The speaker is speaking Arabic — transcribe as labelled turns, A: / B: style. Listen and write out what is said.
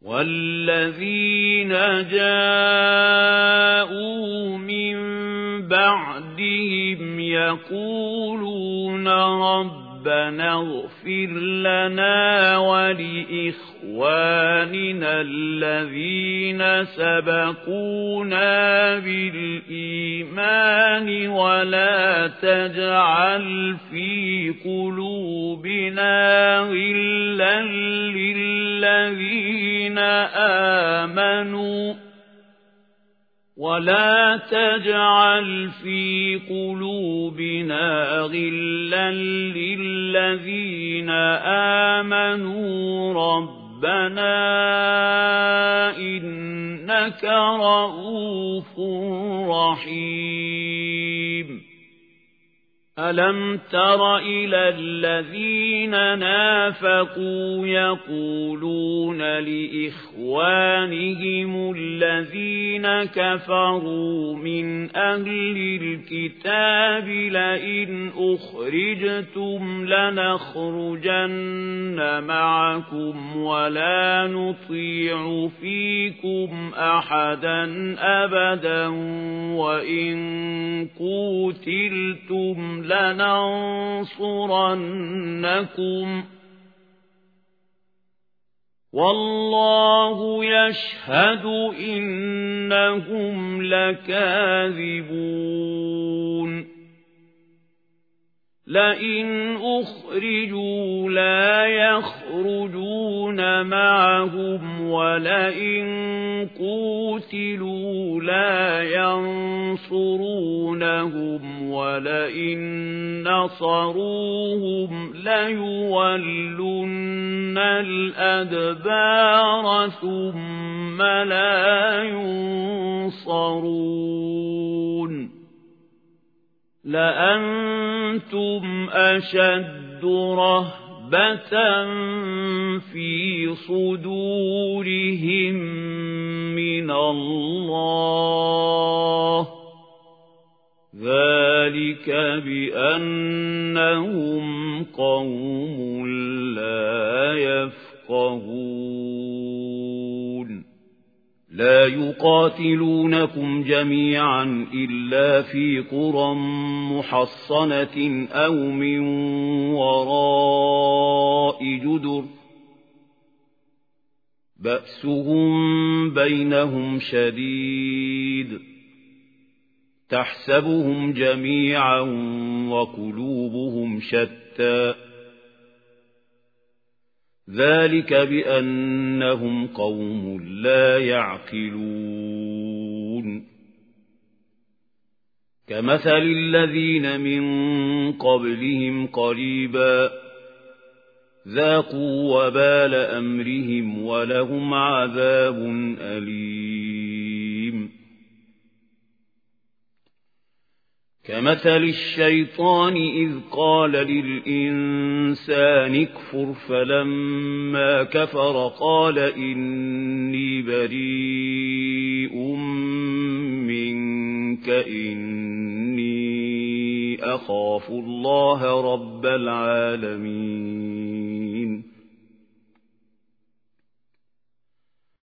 A: والذين جاءوا من بعدهم يقولون ربنا اغفر لنا ولإخواننا الذين سبقونا بالإيمان ولا تجعل في قلوبنا غلا للذين آمنوا ربنا إنك رؤوف رحيم ألم تر إلى الذين نافقوا يقولون لإخوانهم الذين كفروا من أهل الكتاب لئن أخرجتم لنخرجن معكم ولا نطيع فيكم أحدا أبدا وإن قوتلتم لننصرنكم والله يشهد إنهم لكاذبون لئن أخرجوا لا يخرجون معهم ولئن قوتلوا لا ينصرونهم ولئن نصروهم ليولن الأدبار ثم لا ينصرون لأنتم أشد رهبة في صدورهم من الله ذلك بأنهم قوم لا يفقهون لا يقاتلونكم جميعا إلا في قرى محصنة أو من وراء جدر بأسهم بينهم شديد تحسبهم جميعا وقلوبهم شتى ذلك بأنهم قوم لا يعقلون كمثل الذين من قبلهم قريبا ذاقوا وبال أمرهم ولهم عذاب أليم كمثل الشيطان إذ قال للإنسان اكفر فلما كفر قال إني بريء منك إني أخاف الله رب العالمين